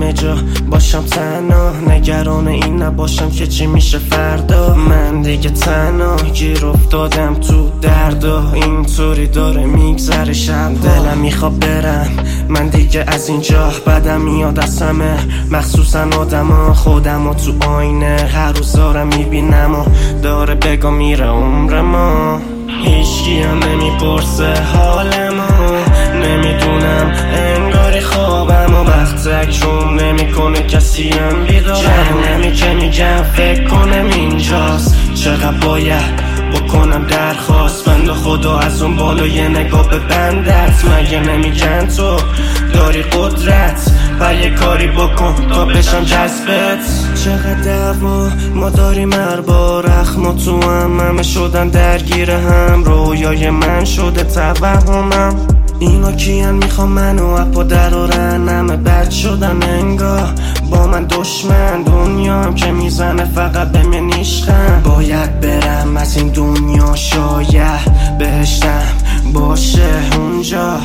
همه جا باشم تنها، نگران این نباشم که چی میشه فردا. من دیگه تنها گیر افتادم تو دردا، اینطوری داره میگذره شب. دلم میخواد برم من دیگه از اینجا، بدم میاد از همه مخصوصا آدما. خودمو تو آینه هر روز دارم میبینم و داره بگا میره عمر ما. هیچکی هم نمیپرسه حالمو، نمیدونم انگاری خوابم و وقت تکرم نمیکنه کسی هم بیدارم. نمی که میگم فکر کنم اینجاست، چقدر باید بکنم درخواست. بند خدا از اون بالا یه نگاه به بندت، مگه نمیگن تو داری قدرت و یه کاری بکن تا بشم جذبت. چقدر دعوا ما داریم هر بار، اخما تو همه شدن درگیر هم، رویای من شده توهمم. اینا کیان میخوام منو اپا درارن، همه بد شدن انگار با من دشمن. دنیام که میزنه فقط به من نیشخم، باید برم از این دنیا شاید بهشتم باشه اونجا.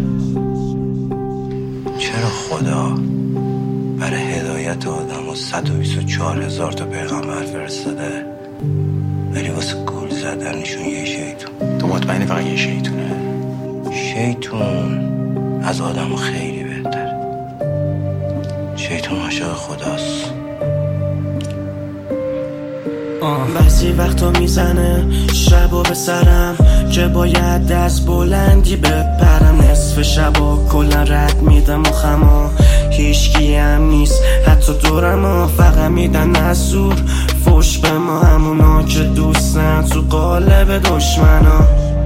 چرا خدا برای هدایت آدم و 124,000 تا پیغمبر فرستاده، ولی واسه گول زدنشون یه شیطون؟ تو مطمئنی فقط یه شیطونه؟ شیطون از آدم خیلی بهتر. شیطون عاشق خداست. بعضی وقتا میزنه شبا به سرم که باید دست بلندی بپرم. نصف شبا کلا رد میدم و خما، هیچکی هم نیست حتی دورم، فقط میدن از زور فوش به ما، همونا که دوستن تو قالب دشمنا.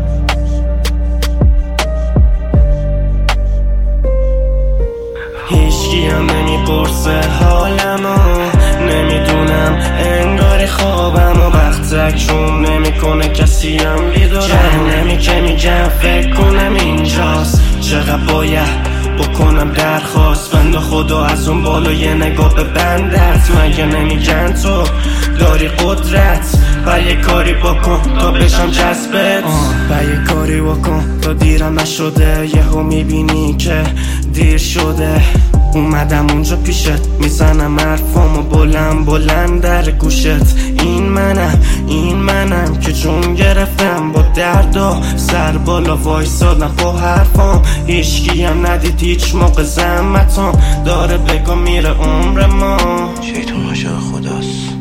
هیچکی هم نمیپرسه حالمو، نمیدونم انگاری خوابم و وقت تکرم نمیکنه کسی هم بیدارم. نمی که میگم فکر کنم اینجاست، چقدر باید بکنم درخواست. بند خدا از اون بالا یه نگاه به بندت، مگه نمیگن تو داری قدرت و یه کاری بکن تا بشم جذبت. و یه کاری بکن تا دیرم نشده، یهو میبینی که دیر شده. اومدم اونجا پیشت میزنم حرفامو بلند بلند در گوشت. این منم که جون گرفتم با درد و سر بالا وایسادم با حرفام. هیچکی هم ندید هیچ موقع زحمتام، داره بگو میره عمر ما. شیطون عاشق خداست.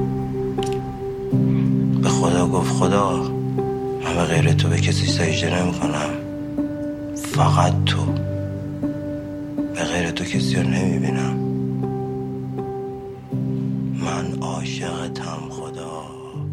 به خدا گفت خدا من به غیر تو به کسی سجده نمی کنم، فقط تو. به غیر تو کسی رو نمی بینم. من عاشقتم خدا.